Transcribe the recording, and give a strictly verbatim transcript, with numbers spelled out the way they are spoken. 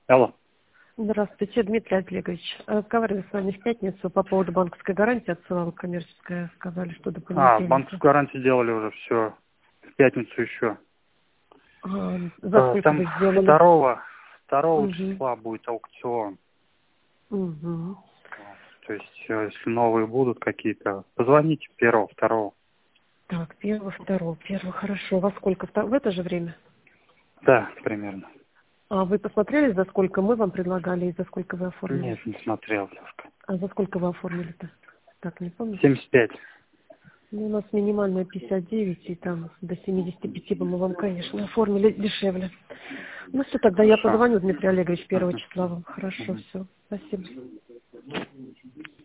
Алло. Здравствуйте, Дмитрий Олегович. Разговаривали с вами в пятницу по поводу банковской гарантии, отсылала коммерческая, сказали, что до А, понедельника. банковскую гарантию делали уже все. В пятницу еще. А, за А, сколько Там вы сделали? второго, второго Угу. числа будет аукцион. Угу. То есть, э, если новые будут какие-то, позвоните первого, второго. Так, первого, второго, первого, хорошо. Во сколько? Втор- В это же время? Да, примерно. А вы посмотрели, за сколько мы вам предлагали и за сколько вы оформили? Нет, не смотрел, девушка. А за сколько вы оформили-то? Так, не помните? семьдесят пять. Ну, у нас минимальная пятьдесят девять, и там до семидесяти пяти бы мы вам, конечно, оформили дешевле. Ну все, тогда я Хорошо. позвоню, Дмитрий Олегович, первого Мгм. числа вам. Хорошо, Мгм. все. Спасибо.